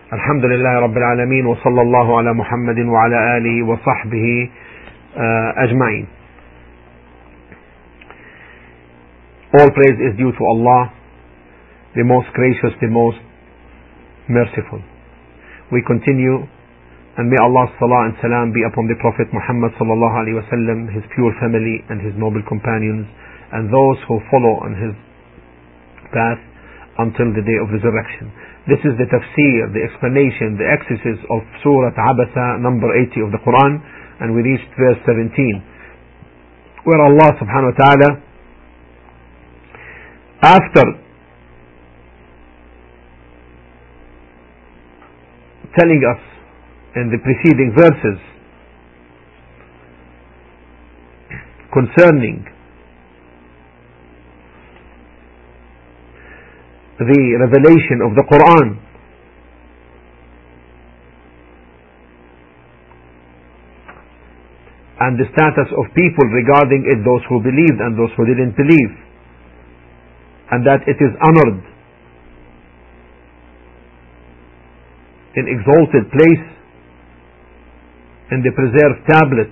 الحمد لله رب العالمين وصلى الله على محمد وعلى آله وصحبه أجمعين. All praise is due to Allah, the most gracious, the most merciful. We continue, and may Allah's salah and salam be upon the Prophet Muhammad sallallahu alaihi wasallam, his pure family and his noble companions, and those who follow on his path until the day of resurrection. This is the tafsir, the explanation, the exegesis of Surah Abasa, number 80 of the Quran, and we reached verse 17, where Allah subhanahu wa ta'ala, after telling us in the preceding verses concerning the revelation of the Quran and the status of people regarding it, those who believed and those who didn't believe, and that it is honored in exalted place in the preserved tablet.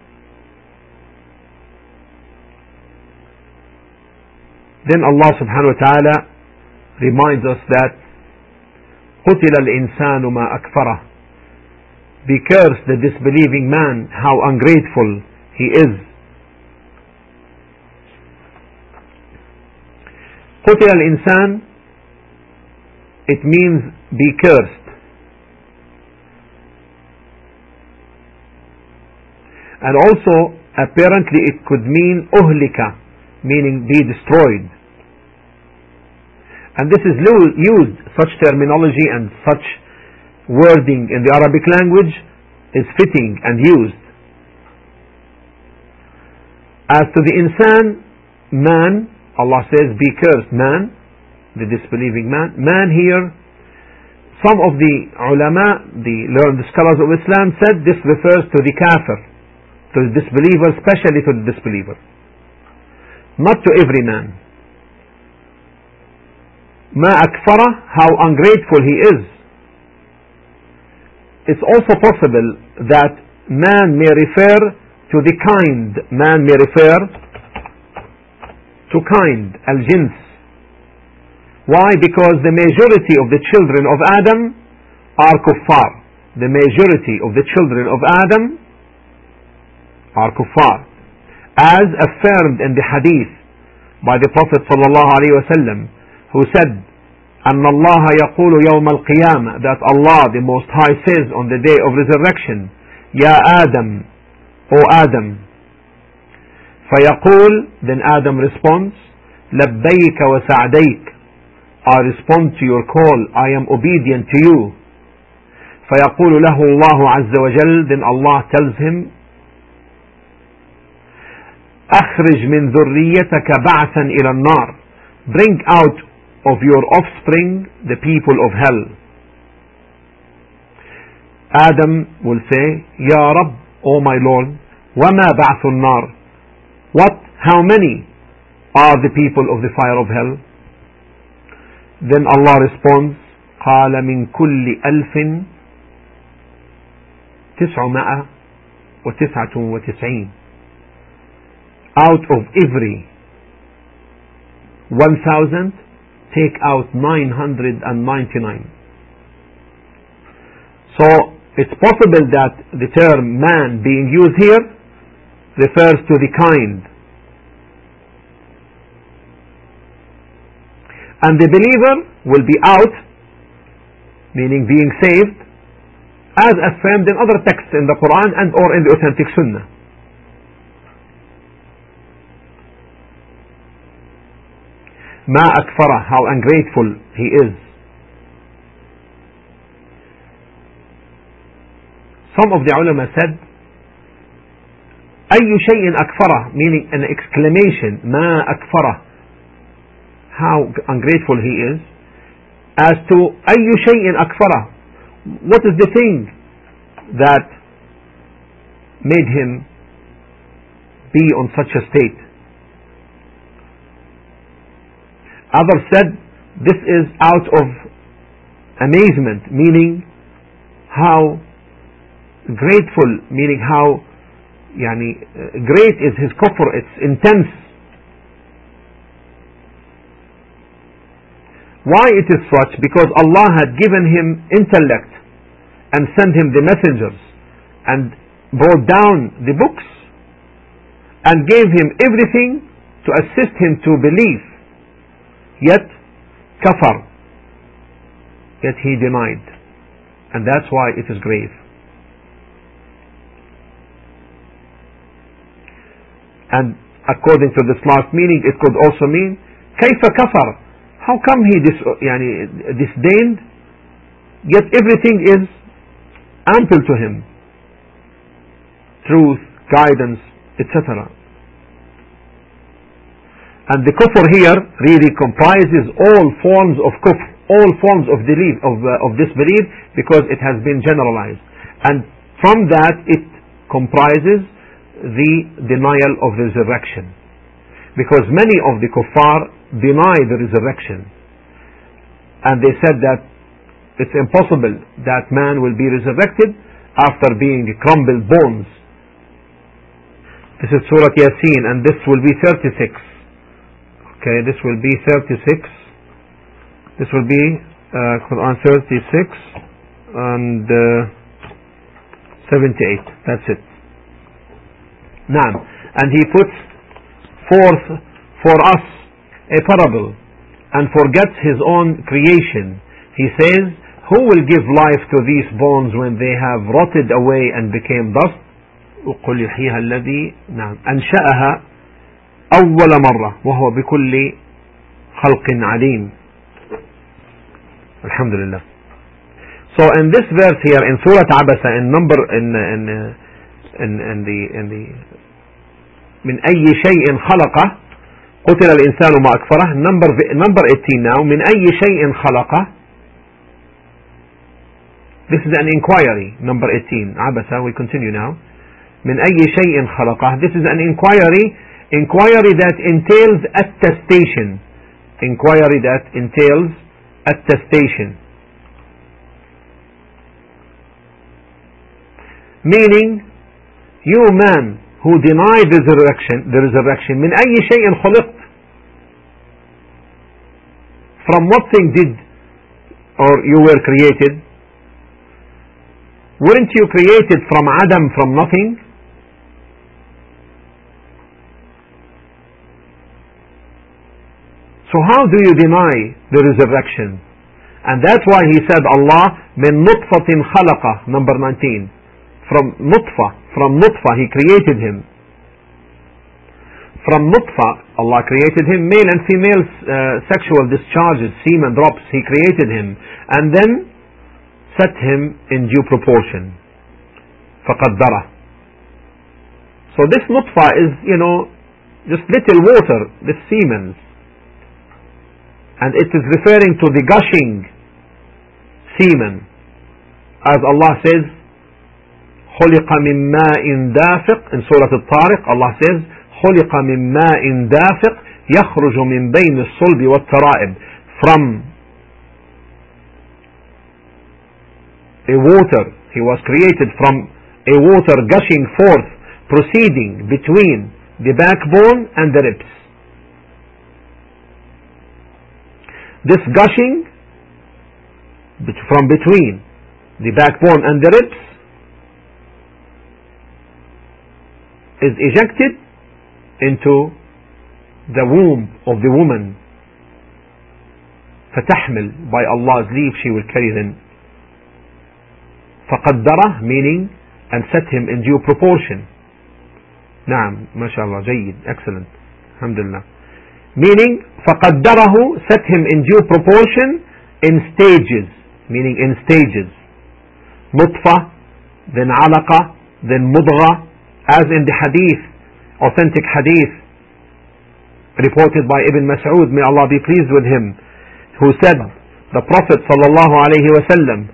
Then Allah subhanahu wa ta'ala reminds us that قُتِلَ الْإِنسَانُ مَا أَكْفَرَهُ, be cursed the disbelieving man, how ungrateful he is. قُتِلَ الْإِنسان, it means be cursed, and also apparently it could mean أُهْلِكَ, meaning be destroyed. And this is used, such terminology and such wording in the Arabic language is fitting and used. As to the insan, man, Allah says be cursed, man, the disbelieving man. Man here, some of the ulama, the learned scholars of Islam said this refers to the kafir, to the disbeliever, especially to the disbeliever, not to every man. ما أكفره, how ungrateful he is. It's also possible that man may refer to the kind, man may refer to kind, al-jins. Why? Because the majority of the children of Adam are kuffar. The majority of the children of Adam are kuffar, as affirmed in the hadith by the Prophet sallallahu alaihi wasallam, who said, أن الله يقول يوم القيامة, that Allah the Most High says on the day of resurrection, يا آدم, O Adam. فيقول, then Adam responds, لبيك وسعديك, I respond to your call, I am obedient to you. فيقول له الله عز وجل, then Allah tells him, أخرج من ذريتك بعثا إلى النار, bring out of your offspring the people of hell. Adam will say, Ya Rabb, O my Lord, وَمَا بَعْثُ النَّارِ, what, how many are the people of the fire of hell? Then Allah responds, قَالَ مِن كُلِّ أَلْفٍ 999, out of every 1,000, take out 999. So it's possible that the term man being used here refers to the kind. And the believer will be out, meaning being saved, as affirmed in other texts in the Quran and or in the authentic Sunnah. ما أكفره, how ungrateful he is. Some of the ulama said, أي شيء أكفره, meaning an exclamation, ما أكفره, how ungrateful he is, as to أي شيء أكفره, what is the thing that made him be on such a state? Others said this is out of amazement, meaning how grateful, meaning how great is his kufr, it's intense. Why it is such? Because Allah had given him intellect and sent him the messengers and brought down the books and gave him everything to assist him to believe, yet kafar, yet he denied, and that's why it is grave. And according to this last meaning, it could also mean kayfa kafar, how come he disdained, yet everything is ample to him, truth, guidance, etc. And the kufr here really comprises all forms of kufr, all forms of disbelief, because it has been generalized. And from that it comprises the denial of resurrection, because many of the kuffar deny the resurrection, and they said that it's impossible that man will be resurrected after being crumbled bones. This is Surah Yasin, and this will be 36. Okay, this will be 36. This will be Quran 36 and 78. That's it. Now, and he puts forth for us a parable and forgets his own creation. He says, who will give life to these bones when they have rotted away and became dust? وقل يحييها الذي أنشأها أول مرة وهو بكل خلق عليم. Alhamdulillah. So in this verse here in Surah Abasa, in the من أي شيء خلقه قتل الإنسان ما أكفره, number 18 now, من أي شيء خلقه. This is an inquiry, number 18, Abasa, we continue now. من أي شيء خلقه. This is an inquiry that entails attestation. Inquiry that entails attestation. Meaning, you man who denied the resurrection, من أي شيء خلقت, from what thing did or you were created? Weren't you created from Adam, from nothing? So how do you deny the resurrection? And that's why he said, Allah min nutfatin khalaqa, number 19. From nutfa he created him. From nutfa Allah created him, male and female sexual discharges, semen drops, he created him, and then set him in due proportion. فقدره. So this nutfa is, just little water, this semen, and it is referring to the gushing semen, as Allah says, خلق من ماء دافق. In Surah Al-Tariq, Allah says, خلق من ماء دافق يخرج من بين الصلب والترائب. From a water, he was created from a water gushing forth, proceeding between the backbone and the ribs. This gushing from between the backbone and the ribs is ejected into the womb of the woman. فتحمل, by Allah's leave she will carry them. فقدره, meaning and set him in due proportion. نعم, ما شاء الله, جيد, excellent, alhamdulillah. Meaning فقدره, set him in due proportion, in stages, meaning in stages. نطفة, then علقة, then مضغة, as in the hadith, authentic hadith reported by Ibn Mas'ud, may Allah be pleased with him, who said, the Prophet sallallahu alayhi wa sallam,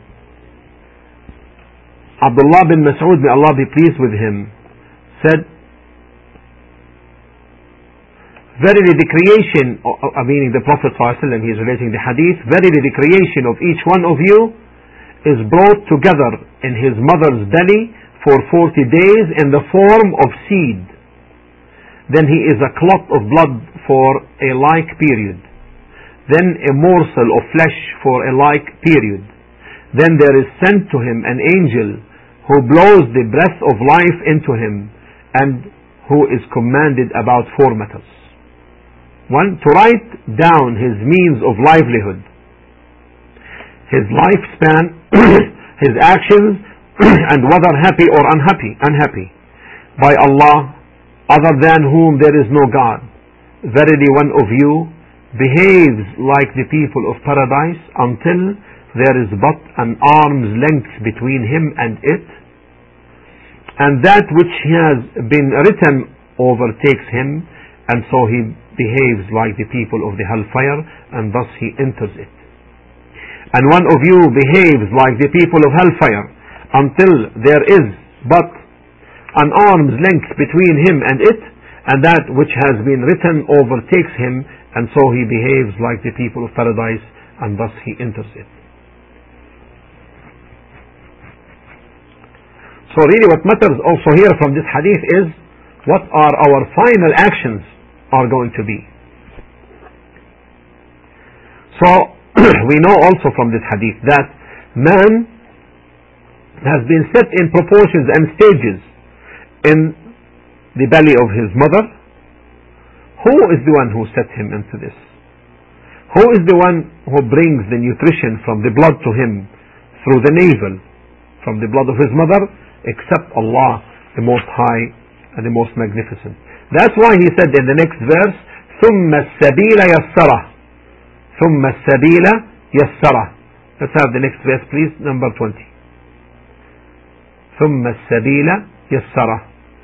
Abdullah bin Mas'ud, may Allah be pleased with him, said, Verily the creation, meaning the Prophet ﷺ, he is relating the hadith, verily the creation of each one of you is brought together in his mother's belly for 40 days in the form of seed. Then he is a clot of blood for a like period. Then a morsel of flesh for a like period. Then there is sent to him an angel who blows the breath of life into him, and who is commanded about 4 matters. 1. To write down his means of livelihood, his lifespan, his actions, and whether happy or unhappy, by Allah, other than whom there is no God. Verily one of you behaves like the people of paradise until there is but an arm's length between him and it, and that which has been written overtakes him, and so he behaves like the people of the hellfire, and thus he enters it. And one of you behaves like the people of hellfire until there is but an arm's length between him and it, and that which has been written overtakes him, and so he behaves like the people of paradise, and thus he enters it. So really what matters also here from this hadith is what are our final actions are going to be. So we know also from this hadith that man has been set in proportions and stages in the belly of his mother. Who is the one who set him into this? Who is the one who brings the nutrition from the blood to him through the navel, from the blood of his mother, except Allah, the Most High and the Most Magnificent. That's why he said in the next verse, ثُمَّ السَّبِيلَ يَسَّرَهُ ثُمَّ السَّبِيلَ يَسَّرَهُ. Let's have the next verse please, number 20. ثُمَّ السَّبِيلَ يَسَّرَهُ.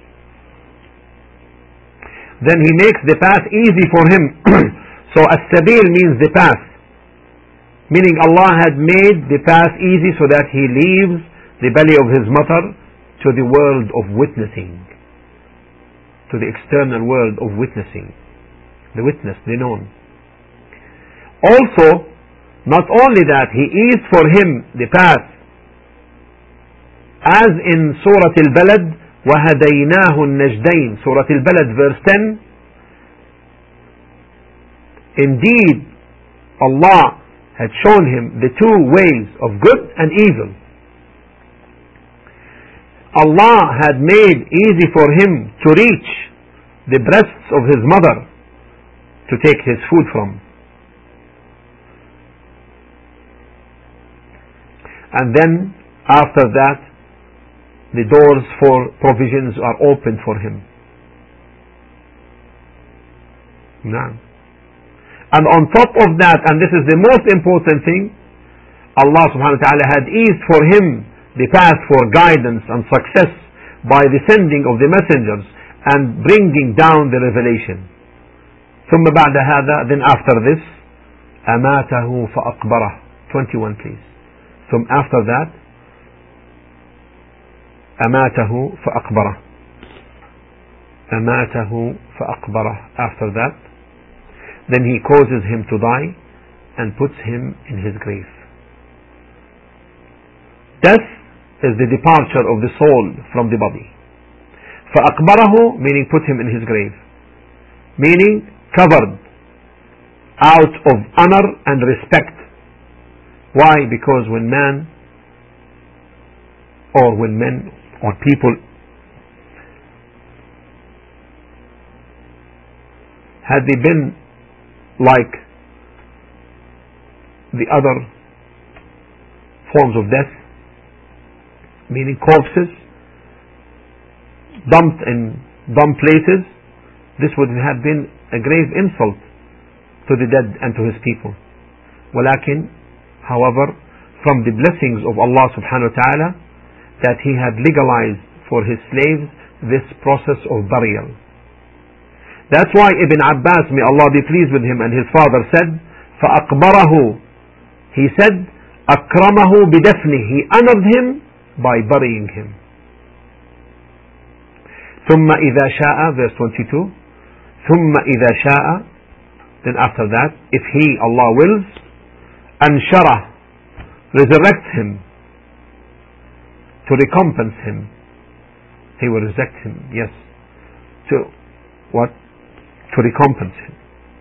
Then he makes the path easy for him. So as-sabil means the path, meaning Allah had made the path easy so that he leaves the belly of his mother to the world of witnessing, to the external world of witnessing, the witness, the known. Also, not only that, he eased for him the path, as in Surah Al-Balad, وَهَدَيْنَاهُ النَّجْدَيْنِ, Surah Al-Balad verse 10. Indeed, Allah had shown him the two ways of good and evil. Allah had made easy for him to reach the breasts of his mother to take his food from. And then after that, the doors for provisions are opened for him. Now, and on top of that, and this is the most important thing, Allah subhanahu wa ta'ala had eased for him the path for guidance and success by the sending of the messengers and bringing down the revelation. ثم بعد هذا, then after this, أماته فأقبره. 21 please. After that, أماته فأقبره. أماته فأقبره. After that, then he causes him to die and puts him in his grave. Death is the departure of the soul from the body. فأقبره meaning put him in his grave, meaning covered out of honor and respect. Why? Because when man or when men or people had they been like the other forms of death, meaning corpses dumped in dumb places, this would have been a grave insult to the dead and to his people. ولكن, however, from the blessings of Allah subhanahu wa ta'ala, that he had legalized for his slaves this process of burial. That's why Ibn Abbas, may Allah be pleased with him, and his father said, فَأَقْبَرَهُ, he said, أَكْرَمَهُ بِدَفْنِهِ, he honored him by burying him. ثم إذا شاء, verse 22, ثم إذا شاء, then after that, if He, Allah, wills, أنشره, resurrects him, to recompense him. He will resurrect him, yes. To what? To recompense him.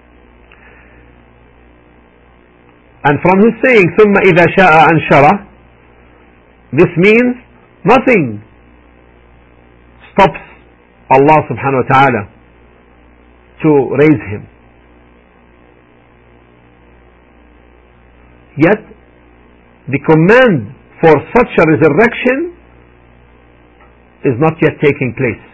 And from his saying ثم إذا شاء أنشره, this means nothing stops Allah subhanahu wa ta'ala to raise him. Yet the command for such a resurrection is not yet taking place.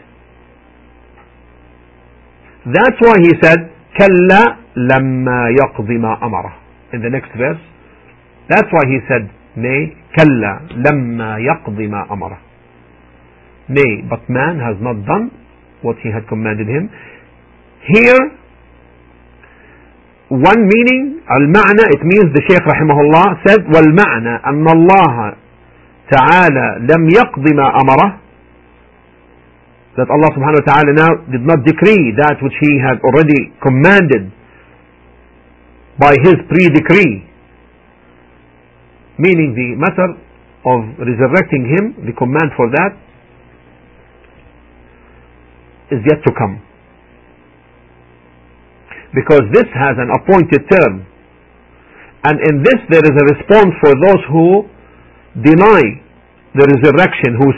That's why he said كلا لما يقضي ما أمره. In the next verse, that's why he said nay, كلا لما يقضي ما أمره. Nay, but man has not done what he had commanded him. Here, one meaning, المعنى, it means the Shaykh rahimahullah said والمعنى أن الله تعالى لم يقضي ما أمره, that Allah subhanahu wa ta'ala now did not decree that which He had already commanded by His pre-decree, meaning the matter of resurrecting him, the command for that is yet to come, because this has an appointed term, and in this there is a response for those who deny the resurrection, who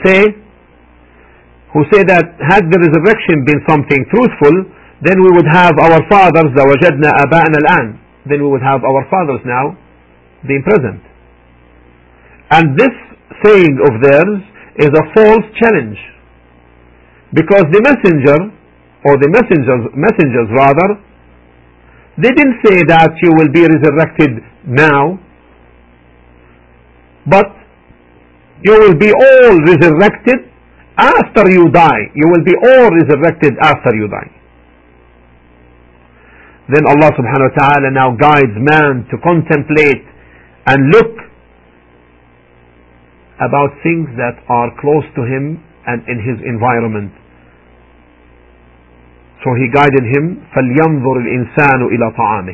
say that had the resurrection been something truthful, then we would have our fathers, لَوَجَدْنَا آبَاءَنَا الْآنَ, then we would have our fathers now being present. And this saying of theirs is a false challenge, because the messenger, or the messengers rather, they didn't say that you will be resurrected now, but you will be all resurrected after you die. You will be all resurrected after you die. Then Allah subhanahu wa ta'ala now guides man to contemplate and look about things that are close to him and in his environment. So He guided him, فَلْيَنْظُرِ الْإِنسَانُ إِلَى طَعَامِهِ.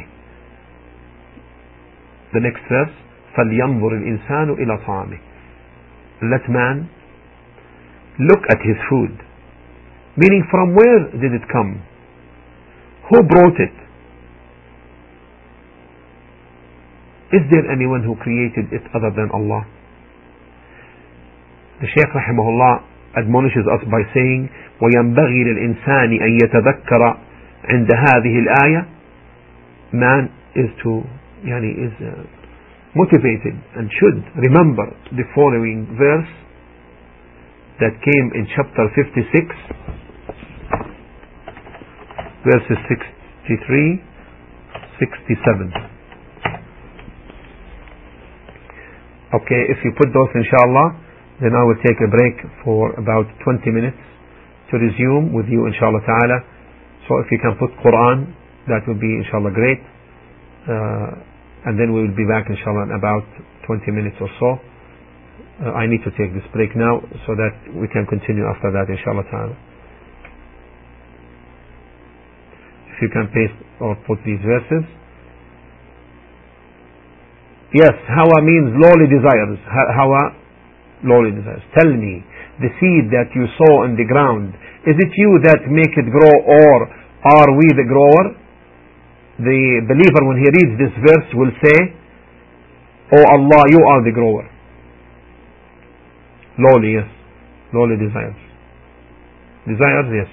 The next verse, فَلْيَنْظُرِ الْإِنسَانُ إِلَى طَعَامِهِ. Let man look at his food, meaning from where did it come? Who brought it? Is there anyone who created it other than Allah? The Shaykh rahimahullah admonishes us by saying وَيَنْبَغِي لِلْإِنسَانِ أَنْ يَتَذَكَّرَ عند هذه الآية. Man is motivated and should remember the following verse that came in chapter 56, verses 63, 67. Okay, if you put those inshallah, then I will take a break for about 20 minutes to resume with you inshallah ta'ala. So if you can put Quran, that would be inshallah great, and then we will be back inshallah in about 20 minutes or so. I need to take this break now so that we can continue after that inshallah ta'ala. If you can paste or put these verses. Yes, hawa means lowly desires. Hawa, lowly desires. Tell me, the seed that you sow in the ground, is it you that make it grow, or are we the grower? The believer, when he reads this verse, will say, "Oh Allah, you are the grower." Lowly, yes. Lowly desires. Desires, yes.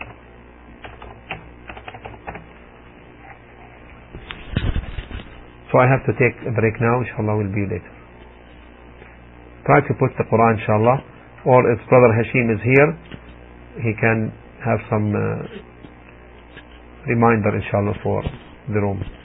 So I have to take a break now. Inshallah, we'll be later. Try to put the Quran, inshallah. Or if Brother Hashim is here, he can have some reminder, inshallah, for the room.